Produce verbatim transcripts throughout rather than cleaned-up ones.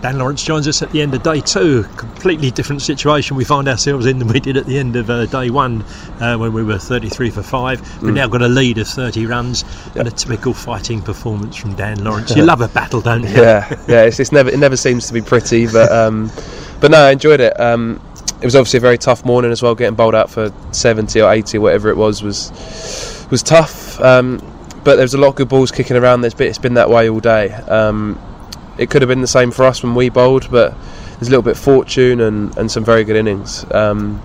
Dan Lawrence joins us at the end of day two. Completely different situation we find ourselves in than we did at the end of uh, day one, uh, when we were thirty-three for five. We've mm. now got a lead of thirty runs, yep. and a typical fighting performance from Dan Lawrence. You love a battle, don't you? Yeah, yeah. It's, it's never it never seems to be pretty, but um, but no, I enjoyed it. Um, it was obviously a very tough morning as well. Getting bowled out for seventy or eighty, or whatever it was, was was tough. Um, but there was a lot of good balls kicking around. There's been, it's been that way all day. Um, it could have been the same for us when we bowled, but there's a little bit of fortune and, and some very good innings. Um,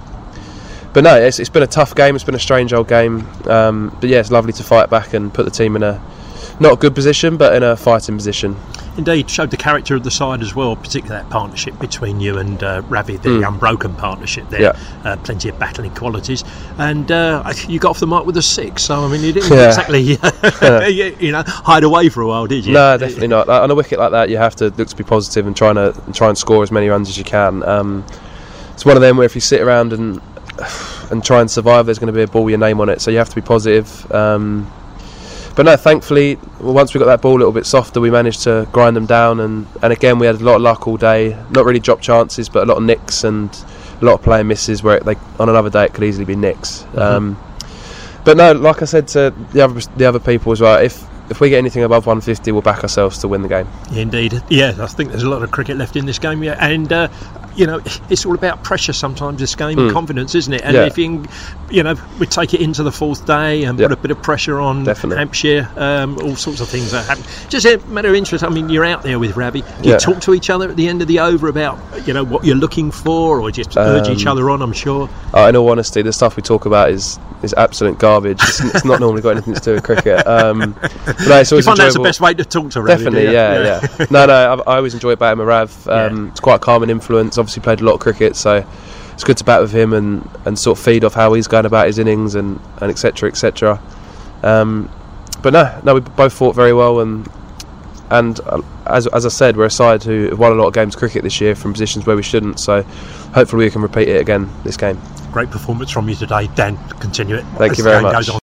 but no, it's, it's been a tough game. It's been a strange old game. Um, but yeah, it's lovely to fight back and put the team in a not a good position, but in a fighting position. Indeed, showed the character of the side as well, particularly that partnership between you and uh, Ravi, the mm. unbroken partnership there. Yeah. Uh, plenty of battling qualities, and uh, you got off the mark with a six. So I mean, you didn't yeah. exactly, uh, you, you know, hide away for a while, did you? No, definitely not. On a wicket like that, you have to look to be positive and trying to and try and score as many runs as you can. Um, it's one of them where if you sit around and and try and survive, there's going to be a ball with your name on it. So you have to be positive. Um, But no, thankfully, once we got that ball a little bit softer, we managed to grind them down. And, and again, we had a lot of luck all day. Not really drop chances, but a lot of nicks and a lot of player misses where it, like, on another day it could easily be nicks. Mm-hmm. Um, but no, like I said to the other the other people as well, if if we get anything above one fifty, we'll back ourselves to win the game. Indeed, yeah, I think there's a lot of cricket left in this game, yeah, and uh, you know, it's all about pressure sometimes. This game, mm. confidence, isn't it? And yeah. if you, can, you know, we take it into the fourth day and yep. put a bit of pressure on Definitely. Hampshire, um, all sorts of things that happen. Just a matter of interest. I mean, you're out there with Ravi. Do you yeah. talk to each other at the end of the over about, you know, what you're looking for, or just um, urge each other on? I'm sure. Uh, in all honesty, the stuff we talk about is is absolute garbage. It's, it's not normally got anything to do with cricket. Um, but no, it's always you find enjoyable. That's the best way to talk to Ravi? Definitely, yeah, yeah. yeah. no, no, I, I always enjoy batting with Rav. Um, yeah. It's quite a calming influence. Obviously, played a lot of cricket, so it's good to bat with him and, and sort of feed off how he's going about his innings and and etc etc. Um, but no, no, we both fought very well, and and uh, as as I said, we're a side who have won a lot of games of cricket this year from positions where we shouldn't. So hopefully we can repeat it again this game. Great performance from you today, Dan. Continue it. Thank you very much.